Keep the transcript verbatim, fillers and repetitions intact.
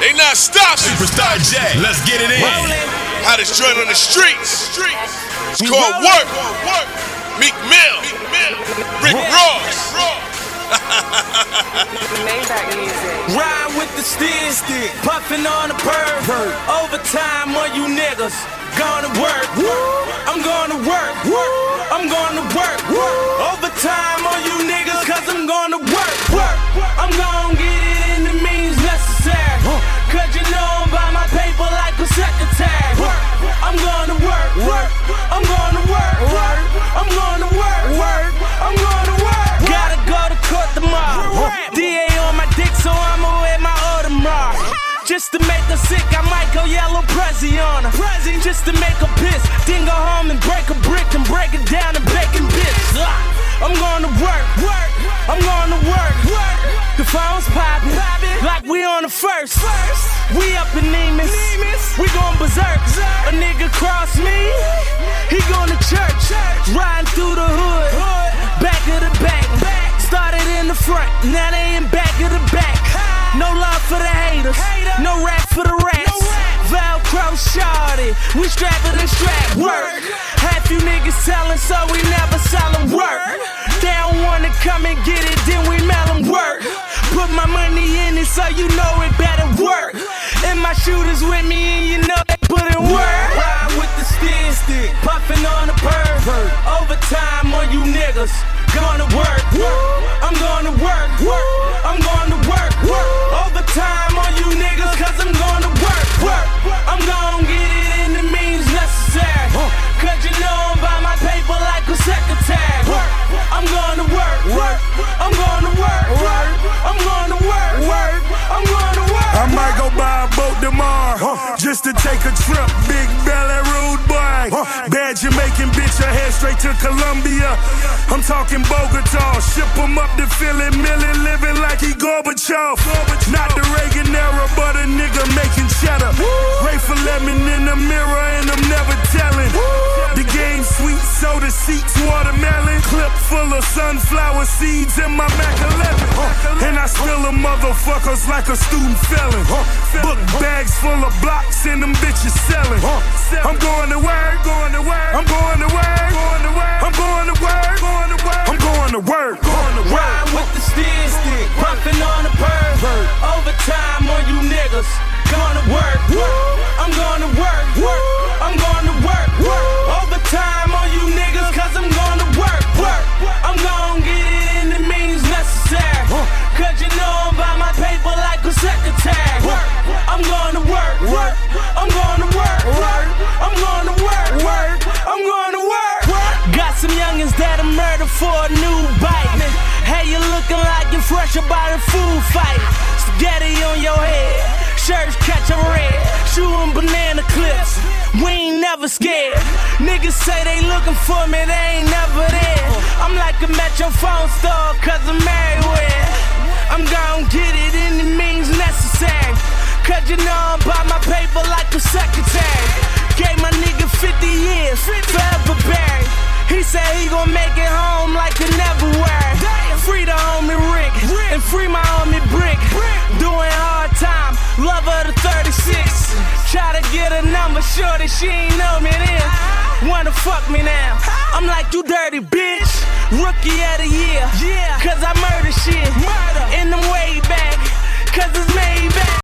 They not stopping. Superstar J, let's get it in. Hottest joint on the streets. It's called Work. Meek Mill. Rick Ross. Ride with the stick, puffin' on the perv. Overtime on you niggas. Gonna work. I'm gonna work. I'm gonna work. Overtime on you niggas, cause I'm gonna work. I'm gonna get it in the means necessary. Cause you know I'm by my paper like a secretary. I'm gonna work. I'm gonna work. I'm gonna work. I'm gonna work. Gotta go to court tomorrow. D A on my dick, so I'ma wear my Audemars. Just to make her sick, I might go yellow Prezi on her. Just to make her piss, then go home and break a brick and break it down and bacon bits. I'm gonna work, I'm gonna work. The phone's poppin', like we on the first. We up in Nemus, we gon' berserk. A nigga cross me, he going to church. Riding through the hood, back of the back. Started in the front, now they in back of the back. No love for the haters, no rap for the rats. Velcro shorty, we strappin' and strap work. Half you niggas sellin', so we never sellin' work. They don't wanna come and get it, then we mail them work. Put my money in it, so you know it better work. And my shooters with me, and you know they put in work. Ride with the stick, puffin' on the perv. Overtime on you niggas. Gonna work, I'm gonna work, I'm gonna work, overtime on you niggas, cause I'm gonna work, I'm gonna get it in the means necessary, cause you know I'm by my paper like a secretary, I'm gonna work, I'm gonna work, I'm gonna work, I'm gonna work. I might go buy a boat tomorrow, just to take a trip, big belly rude boy, bad Jamaican bitch, I head straight to Colombia, I'm talking Bogota, ship him up to Philly, Millie living like he Gorbachev. Not the Reagan era, but a nigga making cheddar. Grateful lemon in the mirror and I'm never telling. The game sweet, soda seats, watermelon. Clip full of sunflower seeds in my Mac eleven. And I spill a motherfuckers like a student felon. Book bags full of blocks and them bitches selling. I'm going to work, going to work, I'm going to work, going to work, I'm going to work, going to work. I'm going to work, going to work. Ride with the stick, puffin' on the perv. Overtime on you niggas. Gonna work, I'm gonna work, I'm gonna work. Overtime on you niggas, cause I'm gonna work. I'm gonna get it in the means necessary, cause you know I'm by my paper like a secretary. I'm gonna work, I'm gonna work, I'm gonna work, I'm gonna work. Got some youngins that'll murder for a new bite. Hey, you looking like you're fresh about a food fight. Spaghetti on your head, shirts catch a red, shooting banana clips. We ain't never scared. Niggas say they looking for me, they ain't never there. I'm like a Metro phone store, cause I'm everywhere. I'm gon' get it in the means necessary, cause you know I'm by my paper like a secretary. Gave my nigga fifty years, forever buried. He said he gon' make it home like a never worry. Free the homie Rick, and free my homie Brick. Doing hard time, love her to thirty-six. Try to get a number, shorty, she ain't know me then. Wanna fuck me now, I'm like, you dirty bitch. Rookie of the year, cause I murder shit. In them way back, cause it's made back.